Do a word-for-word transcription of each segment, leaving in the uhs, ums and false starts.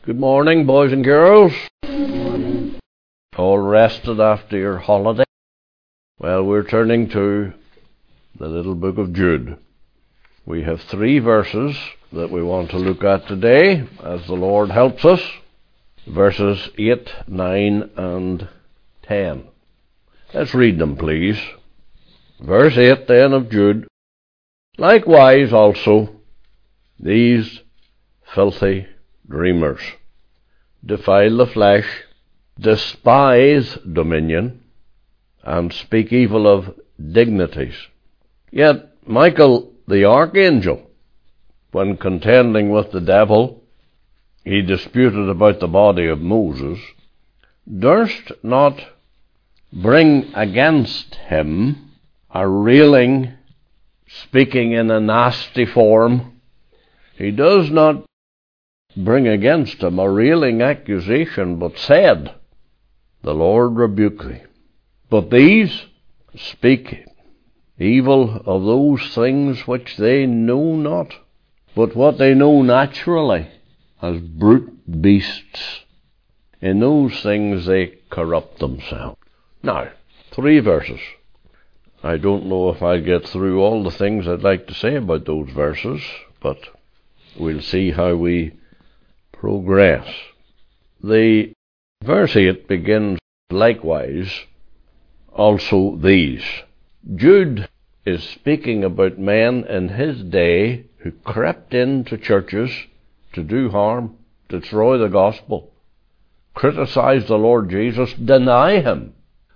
Good morning, boys and girls. All rested after your holiday? Well, we're turning to the little book of Jude. We have three verses that we want to look at today, as the Lord helps us. Verses eight, nine, and ten. Let's read them, please. Verse eight, then, of Jude. Likewise also, these filthy dreamers defile the flesh, despise dominion, and speak evil of dignities. Yet Michael the archangel, when contending with the devil, he disputed about the body of Moses, durst not bring against him a railing, speaking in a nasty form. He does not bring against him a railing accusation, but said, The Lord rebuke thee. But these speak evil of those things which they know not, but what they know naturally, as brute beasts. In those things they corrupt themselves. Now, three verses. I don't know if I'll get through all the things I'd like to say about those verses, but we'll see how we progress. The verse eight begins, likewise, also these. Jude is speaking about men in his day who crept into churches to do harm, to destroy the gospel, criticize the Lord Jesus, deny him.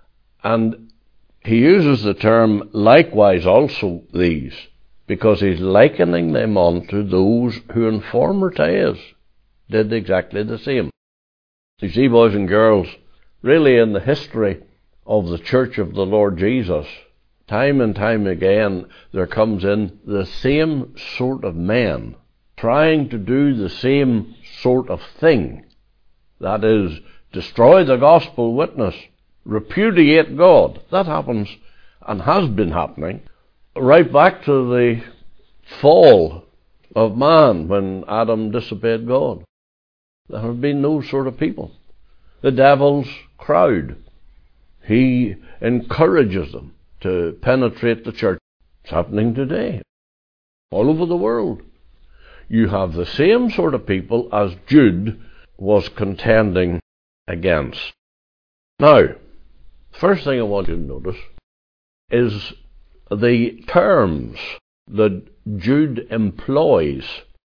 And he uses the term likewise also these, because he's likening them unto those who in former days did exactly the same. You see, boys and girls, really in the history of the church of the Lord Jesus, time and time again there comes in the same sort of men trying to do the same sort of thing. That is, destroy the gospel witness, repudiate God. That happens and has been happening right back to the fall of man when Adam disobeyed God. There have been those sort of people. The devil's crowd. He encourages them to penetrate the church. It's happening today. All over the world. You have the same sort of people as Jude was contending against. Now, first thing I want you to notice is the terms that Jude employs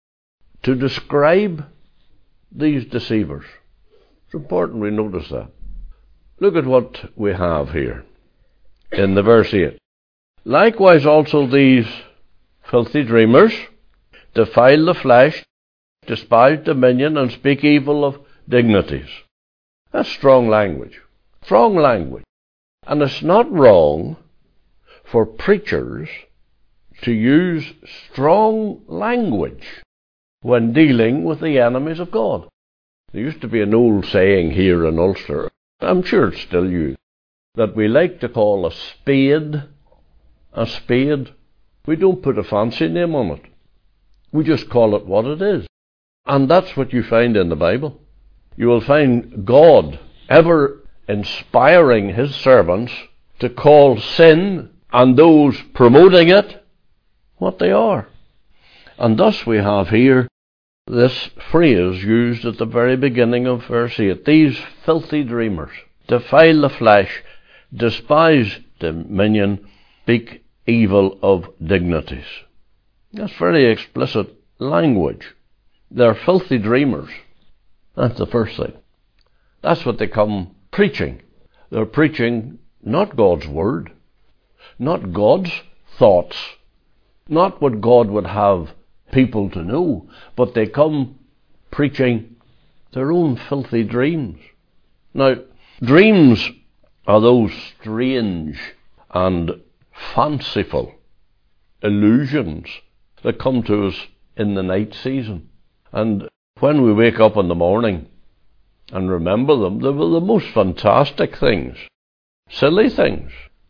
to describe these deceivers. It's important we notice that. Look at what we have here in the verse eight. Likewise also these filthy dreamers defile the flesh, despise dominion, and speak evil of dignities. That's strong language. Strong language. And it's not wrong for preachers to use strong language when dealing with the enemies of God. There used to be an old saying here in Ulster, I'm sure it's still used, that we like to call a spade a spade. We don't put a fancy name on it. We just call it what it is. And that's what you find in the Bible. You will find God ever inspiring his servants to call sin and those promoting it what they are. And thus we have here this phrase used at the very beginning of verse eight. These filthy dreamers defile the flesh, despise dominion, speak evil of dignities. That's very explicit language. They're filthy dreamers. That's the first thing. That's what they come preaching. They're preaching not God's word, not God's thoughts, not what God would have people to know, but they come preaching their own filthy dreams. Now, dreams are those strange and fanciful illusions that come to us in the night season. And when we wake up in the morning and remember them, they were the most fantastic things, silly things.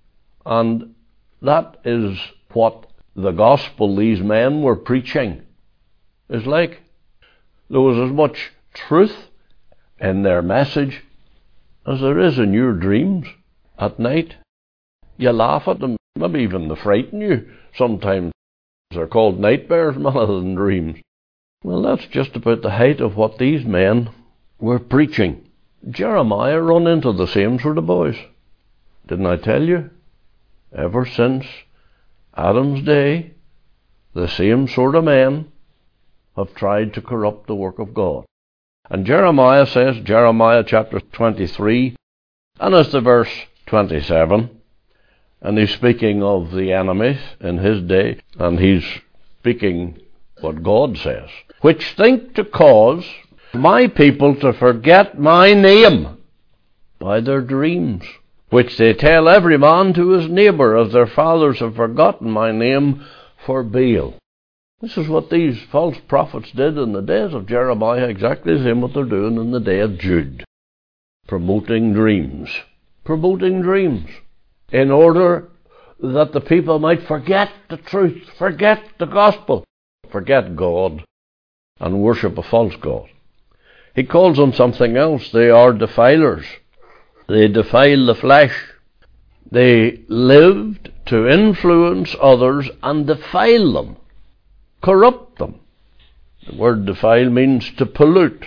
And that is what the gospel these men were preaching is like. There was as much truth in their message as there is in your dreams at night. You laugh at them, maybe even they frighten you. Sometimes they're called nightmares rather than dreams. Well, that's just about the height of what these men were preaching. Jeremiah run into the same sort of boys. Didn't I tell you? Ever since Adam's day, the same sort of men have tried to corrupt the work of God. And Jeremiah says, Jeremiah chapter twenty-three, and as the verse twenty-seven, and he's speaking of the enemies in his day, and he's speaking what God says, which think to cause my people to forget my name by their dreams, which they tell every man to his neighbour, as their fathers have forgotten my name for Baal. This is what these false prophets did in the days of Jeremiah, exactly the same what they're doing in the day of Jude. Promoting dreams. Promoting dreams. In order that the people might forget the truth, forget the gospel, forget God, and worship a false god. He calls them something else. They are defilers. They defile the flesh. They lived to influence others and defile them. Corrupt them. The word defile means to pollute.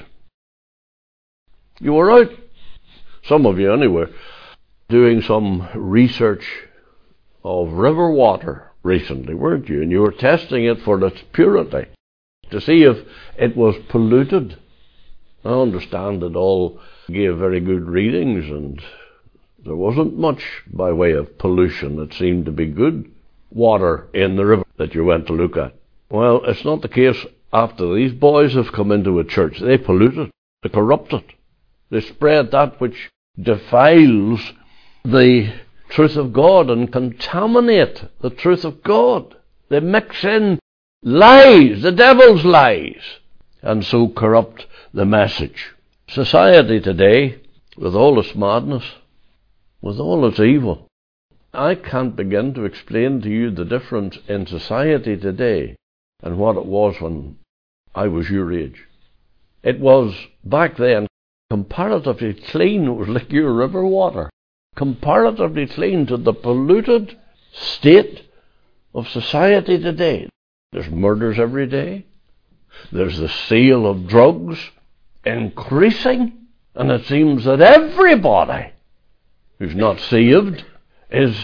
You were out, some of you anyway, doing some research of river water recently, weren't you? And you were testing it for its purity, to see if it was polluted. I understand it all gave very good readings, and there wasn't much by way of pollution. It seemed to be good water in the river that you went to look at. Well, it's not the case after these boys have come into a church. They pollute it, they corrupt it, they spread that which defiles the truth of God and contaminate the truth of God. They mix in lies, the devil's lies, and so corrupt the message. Society today, with all its madness, with all its evil, I can't begin to explain to you the difference in society today and what it was when I was your age. It was, back then, comparatively clean. It was like your river water. Comparatively clean to the polluted state of society today. There's murders every day. There's the sale of drugs increasing. And it seems that everybody who's not saved is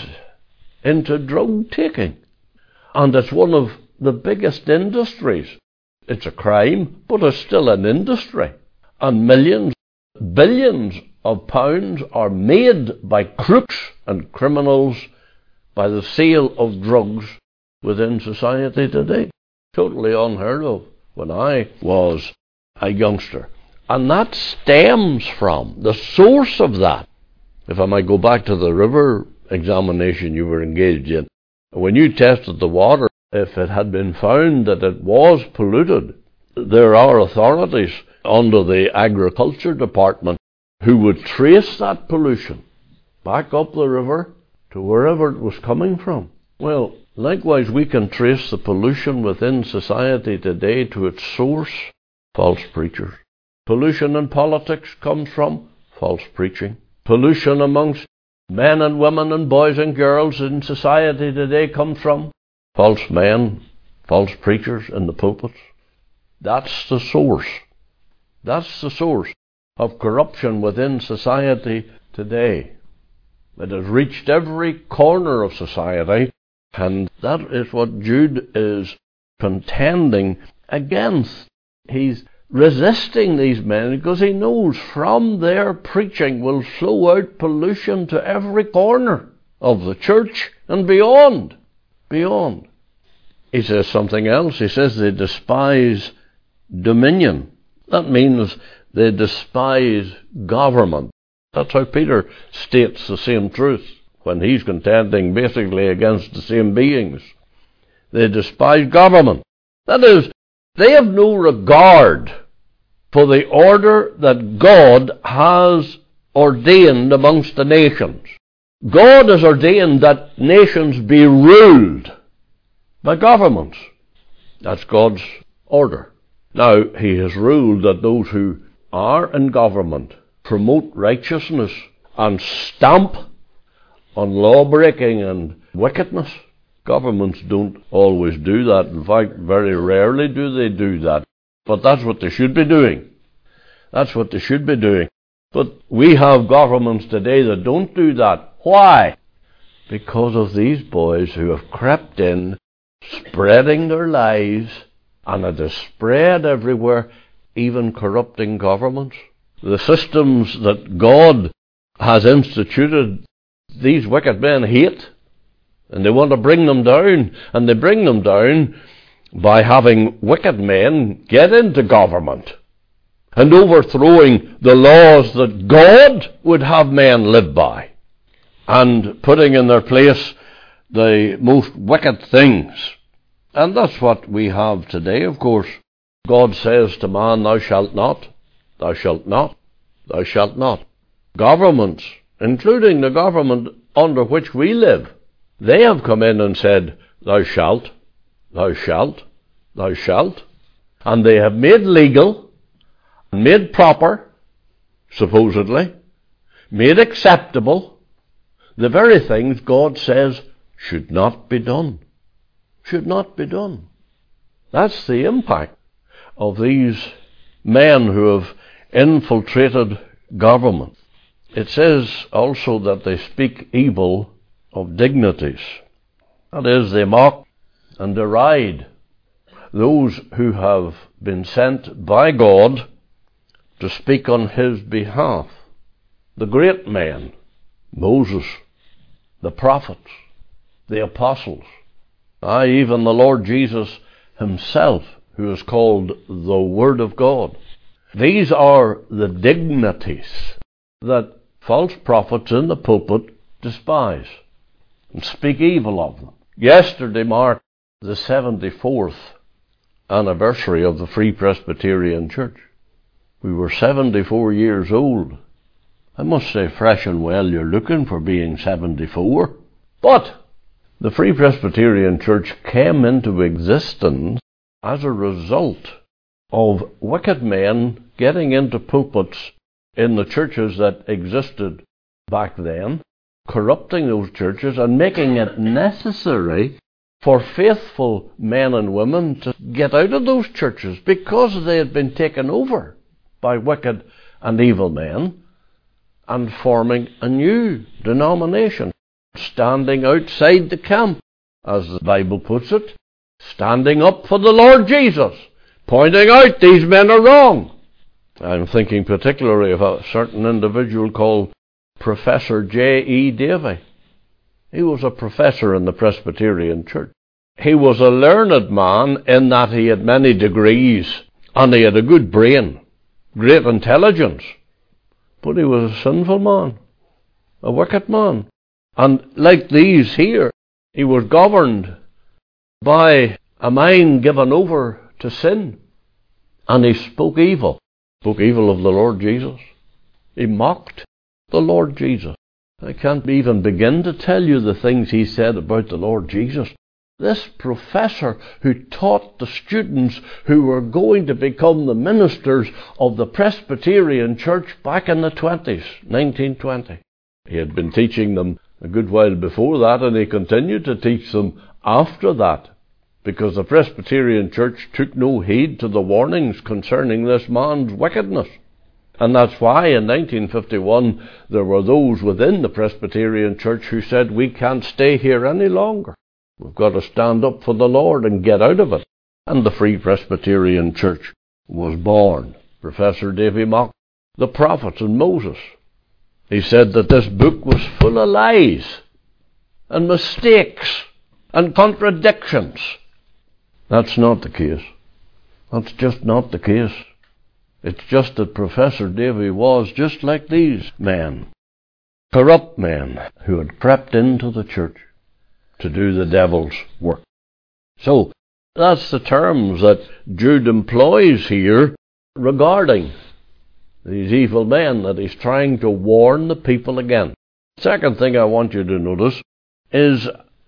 into drug taking. And it's one of the biggest industries. It's a crime, but it's still an industry. And millions, billions of pounds are made by crooks and criminals by the sale of drugs within society today. Totally unheard of when I was a youngster. And that stems from the source of that. If I might go back to the river examination you were engaged in, when you tested the water, if it had been found that it was polluted, there are authorities under the agriculture department who would trace that pollution back up the river to wherever it was coming from. Well, likewise we can trace the pollution within society today to its source, false preachers. Pollution in politics comes from false preaching. Pollution amongst men and women and boys and girls in society today comes from false men, false preachers in the pulpits. That's the source. That's the source of corruption within society today. It has reached every corner of society, and that is what Jude is contending against. He's resisting these men because he knows from their preaching will flow out pollution to every corner of the church and beyond. Beyond. He says something else. He says they despise dominion. That means they despise government. That's how Peter states the same truth when he's contending basically against the same beings. They despise government. That is, they have no regard for the order that God has ordained amongst the nations. God has ordained that nations be ruled by governments. That's God's order. Now, he has ruled that those who are in government promote righteousness and stamp on law-breaking and wickedness. Governments don't always do that. In fact, very rarely do they do that. But that's what they should be doing. That's what they should be doing. But we have governments today that don't do that. Why? Because of these boys who have crept in, spreading their lies, and it is spread everywhere, even corrupting governments. The systems that God has instituted, these wicked men hate, and they want to bring them down, and they bring them down by having wicked men get into government and overthrowing the laws that God would have men live by, and putting in their place the most wicked things. And that's what we have today, of course. God says to man, thou shalt not, thou shalt not, thou shalt not. Governments, including the government under which we live, they have come in and said, thou shalt, thou shalt, thou shalt. And they have made legal, made proper, supposedly, made acceptable, the very things God says should not be done. Should not be done. That's the impact of these men who have infiltrated government. It says also that they speak evil of dignities. That is, they mock and deride those who have been sent by God to speak on His behalf. The great men, Moses, the prophets, the apostles, aye, even the Lord Jesus Himself, who is called the Word of God. These are the dignities that false prophets in the pulpit despise and speak evil of them. Yesterday marked the seventy-fourth anniversary of the Free Presbyterian Church. We were seventy-four years old. I must say, fresh and well you're looking for being seventy-four. But the Free Presbyterian Church came into existence as a result of wicked men getting into pulpits in the churches that existed back then, corrupting those churches and making it necessary for faithful men and women to get out of those churches because they had been taken over by wicked and evil men, and forming a new denomination, standing outside the camp, as the Bible puts it, standing up for the Lord Jesus, pointing out these men are wrong. I'm thinking particularly of a certain individual called Professor J E Davy. He was a professor in the Presbyterian Church. He was a learned man in that he had many degrees and he had a good brain, great intelligence. But he was a sinful man, a wicked man. And like these here, he was governed by a mind given over to sin. And he spoke evil, spoke evil of the Lord Jesus. He mocked the Lord Jesus. I can't even begin to tell you the things he said about the Lord Jesus. This professor who taught the students who were going to become the ministers of the Presbyterian Church back in the twenties, nineteen twenty. He had been teaching them a good while before that, and he continued to teach them after that, because the Presbyterian Church took no heed to the warnings concerning this man's wickedness. And that's why in nineteen fifty-one there were those within the Presbyterian Church who said, we can't stay here any longer. We've got to stand up for the Lord and get out of it. And the Free Presbyterian Church was born. Professor Davy mocked the prophets and Moses. He said that this book was full of lies and mistakes and contradictions. That's not the case. That's just not the case. It's just that Professor Davy was just like these men, corrupt men who had crept into the church to do the devil's work. So, that's the terms that Jude employs here regarding these evil men that he's trying to warn the people against. Second thing I want you to notice is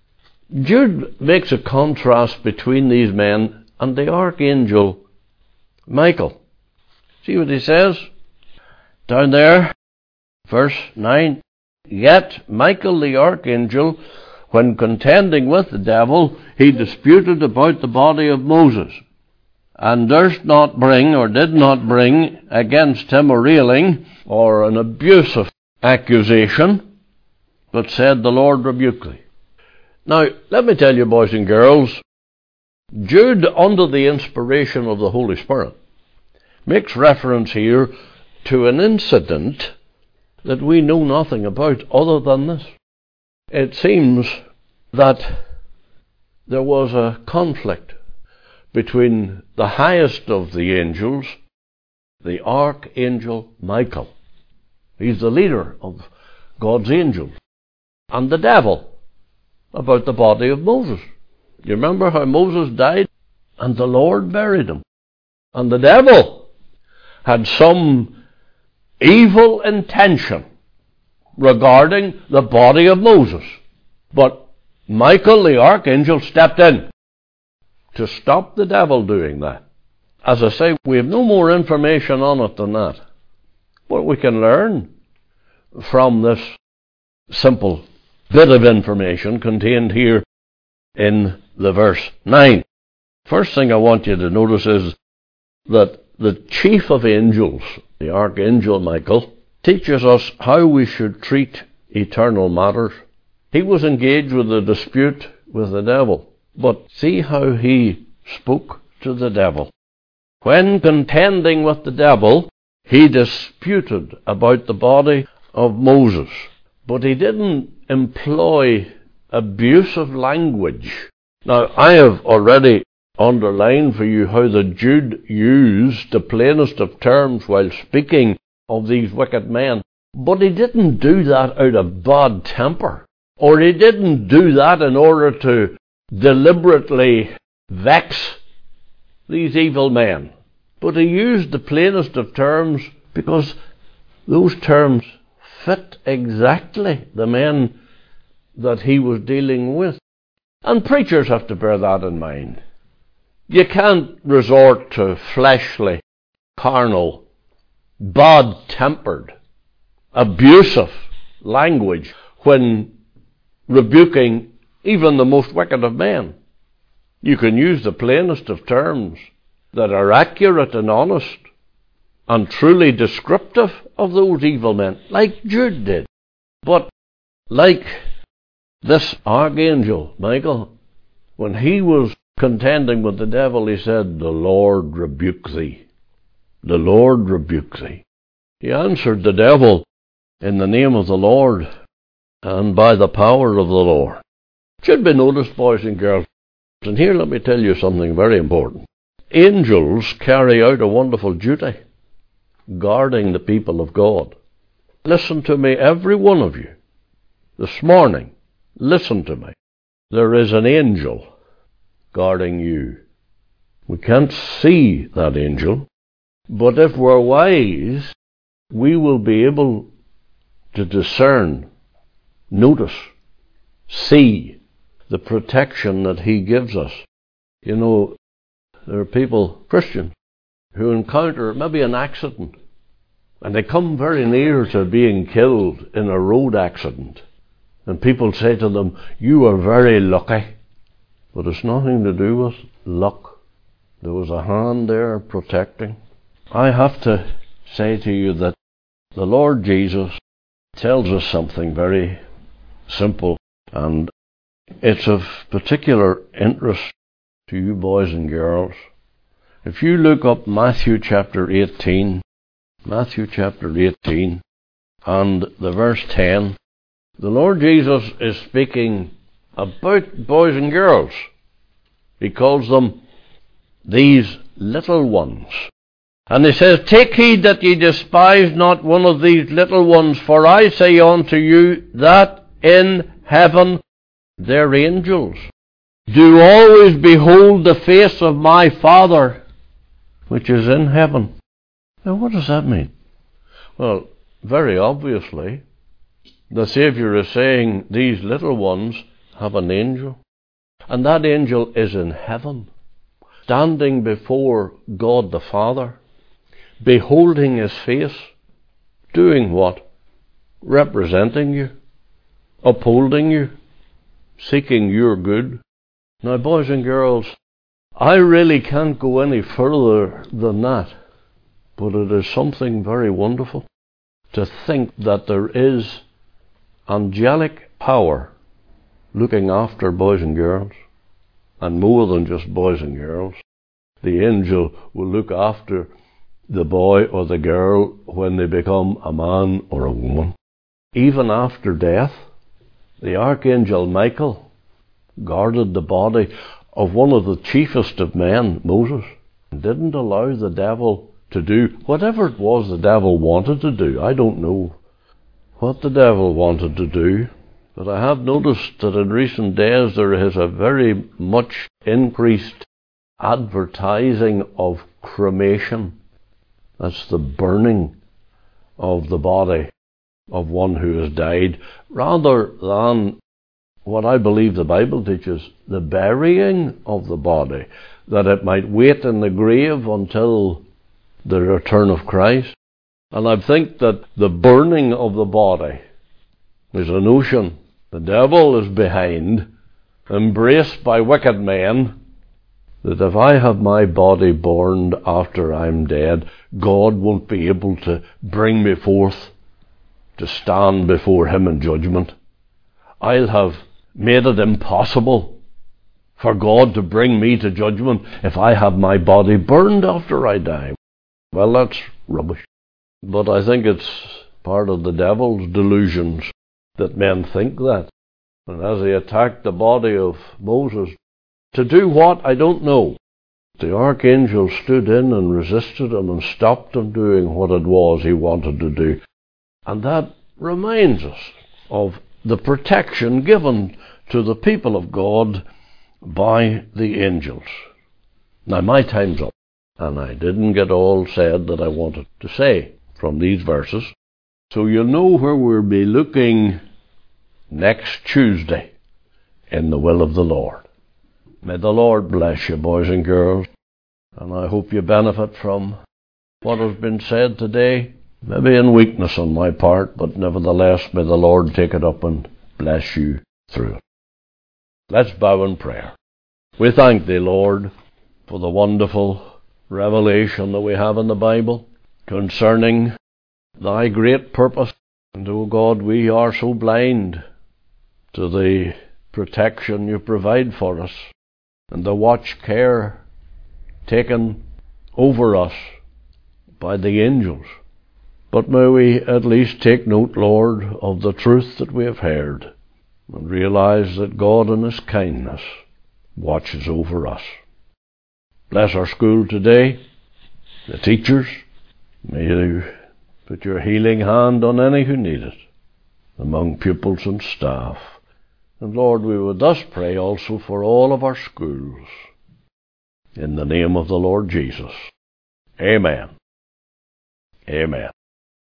Jude makes a contrast between these men and the archangel Michael. See what he says? Down there, verse nine, yet Michael the archangel, when contending with the devil, he disputed about the body of Moses, and durst not bring, or did not bring, against him a railing, or an abusive accusation, but said, the Lord rebuke thee. Now, let me tell you, boys and girls, Jude, under the inspiration of the Holy Spirit, makes reference here to an incident that we know nothing about other than this. It seems that there was a conflict between the highest of the angels, the archangel Michael. He's the leader of God's angels. And the devil, about the body of Moses. You remember how Moses died and the Lord buried him? And the devil had some evil intention regarding the body of Moses. But Michael the archangel stepped in to stop the devil doing that. As I say, we have no more information on it than that. But we can learn from this simple bit of information contained here in the verse nine. First thing I want you to notice is that the chief of angels, the archangel Michael, teaches us how we should treat eternal matters. He was engaged with a dispute with the devil, but see how he spoke to the devil. When contending with the devil, he disputed about the body of Moses, but he didn't employ abusive language. Now, I have already underlined for you how that Jude used the plainest of terms while speaking of these wicked men. But he didn't do that out of bad temper, or he didn't do that in order to deliberately vex these evil men. But he used the plainest of terms because those terms fit exactly the men that he was dealing with. And preachers have to bear that in mind. You can't resort to fleshly, carnal, bad-tempered, abusive language when rebuking even the most wicked of men. You can use the plainest of terms that are accurate and honest and truly descriptive of those evil men, like Jude did. But like this archangel, Michael, when he was contending with the devil, he said, the Lord rebuke thee. The Lord rebuke thee. He answered the devil in the name of the Lord and by the power of the Lord. It should be noticed, boys and girls, and here let me tell you something very important. Angels carry out a wonderful duty, guarding the people of God. Listen to me, every one of you, this morning. Listen to me. There is an angel guarding you. We can't see that angel, but if we're wise, we will be able to discern, notice, see the protection that he gives us. You know, there are people, Christians, who encounter maybe an accident, and they come very near to being killed in a road accident. And people say to them, you are very lucky. But it's nothing to do with luck. There was a hand there protecting. I have to say to you that the Lord Jesus tells us something very simple, and it's of particular interest to you boys and girls. If you look up Matthew chapter eighteen, Matthew chapter eighteen, and the verse ten, the Lord Jesus is speaking about boys and girls. He calls them these little ones. And he says, take heed that ye despise not one of these little ones, for I say unto you that in heaven their angels do always behold the face of my Father which is in heaven. Now what does that mean? Well, very obviously, the Saviour is saying these little ones have an angel, and that angel is in heaven, standing before God the Father, beholding his face, Doing what? Representing you, upholding you, seeking your good. Now, boys and girls, I really can't go any further than that, but it is something very wonderful to think that there is angelic power looking after boys and girls, and more than just boys and girls. The angel will look after the boy or the girl when they become a man or a woman. Even after death, the Archangel Michael guarded the body of one of the chiefest of men, Moses, and didn't allow the devil to do whatever it was the devil wanted to do. I don't know what the devil wanted to do, but I have noticed that in recent days there is a very much increased advertising of cremation. That's the burning of the body of one who has died, rather than what I believe the Bible teaches, the burying of the body, that it might wait in the grave until the return of Christ. And I think that the burning of the body is a notion the devil is behind, embraced by wicked men, that if I have my body burned after I'm dead, God won't be able to bring me forth to stand before him in judgment. I'll have made it impossible for God to bring me to judgment if I have my body burned after I die. Well, that's rubbish. But I think it's part of the devil's delusions that men think that. And as he attacked the body of Moses, to do what, I don't know. The archangel stood in and resisted him and stopped him doing what it was he wanted to do. And that reminds us of the protection given to the people of God by the angels. Now, my time's up, and I didn't get all said that I wanted to say from these verses. So you'll know where we'll be looking next Tuesday in the will of the Lord. May the Lord bless you, boys and girls, and I hope you benefit from what has been said today, maybe in weakness on my part, but nevertheless may the Lord take it up and bless you through it. Let's bow in prayer. We thank thee, Lord, for the wonderful revelation that we have in the Bible concerning thy great purpose. And, O God, we are so blind to the protection you provide for us and the watch care taken over us by the angels. But may we at least take note, Lord, of the truth that we have heard and realize that God in his kindness watches over us. Bless our school today, the teachers. May you put your healing hand on any who need it, among pupils and staff. And Lord, we would thus pray also for all of our schools. In the name of the Lord Jesus. Amen. Amen.